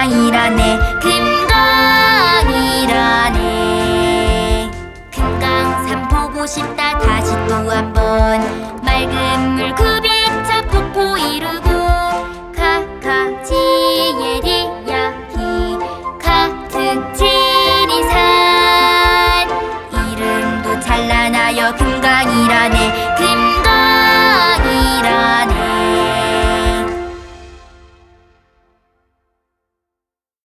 금강이라네. 금강이라네. 금강산 보고 싶다. 다시 또 한번 맑은 물 구비차 폭포 이루고 카카지의 이야기 카트지